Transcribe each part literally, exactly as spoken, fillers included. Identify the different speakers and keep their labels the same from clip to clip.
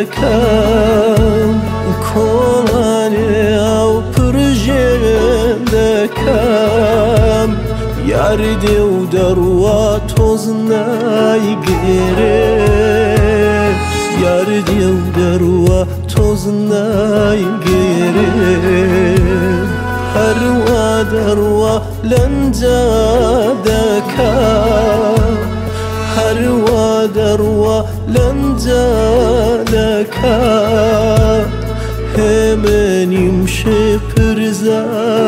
Speaker 1: دەکەم کۆڵانێ ئەو پرژێم دەکەم یاری دێ و دەڕوا تۆز نایگێرێ یاری دێ و دەڕوا تۆز نایگێرێ هەروە دەڕوا لەنجا دەکەم هەروە دەڕوا لەنجا دەکەم هێمنیم شپرزە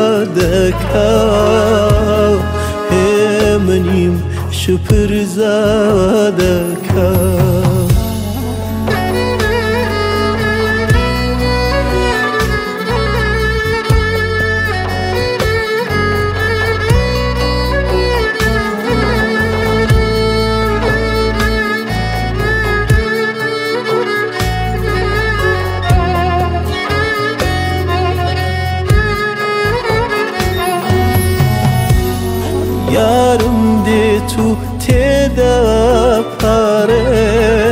Speaker 1: دەکەم هێمنیم شپرزە دەکەم یارم دێت و تێدا پارێ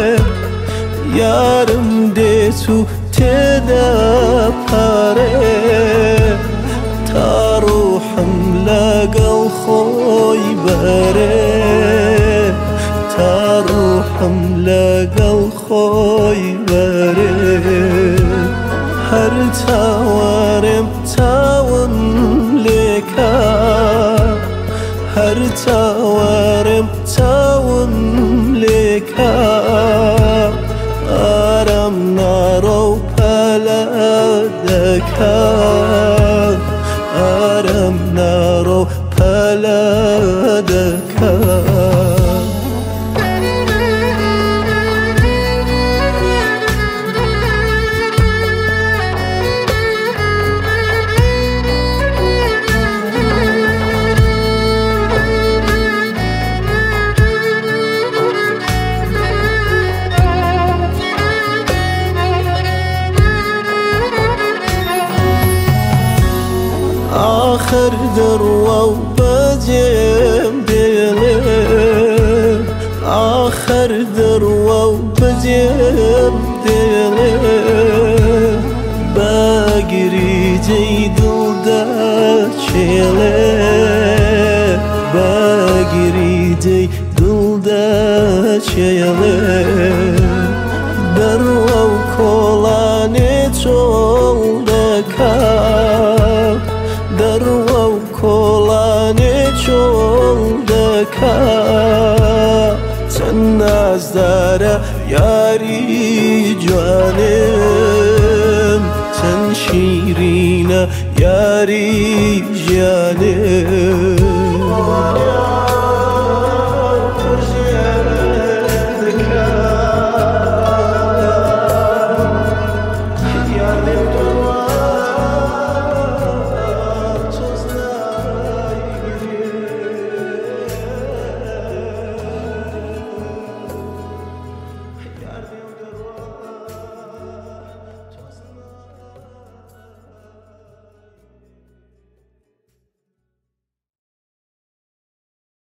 Speaker 1: یارم دێت و تێدا پارێ تا ڕوحم لەگەڵ خۆی بەرێ تا ڕوحم لەگەڵ خۆی بەرێ هەر چاوەڕێم چاوم لێکە هەر چاوەڕێم چاوم لێکە ئارام ناڕە و پەلە دەکە ئارام ناڕە و پەلە دەکە آخر دەڕوا و بەجێم دێڵێ آخر دەڕوا و بەجێم دێڵێ بەگریجەی دڵدەچێڵێ بەگریجەی دڵدەچێڵێ دەڕوا و کۆڵانێ چۆڵ دەکەم دەڕوا و کۆڵانێ چۆڵ دەکا چەند نازدارە یاری جوانێم چەند شیرینە یاری ژیانێم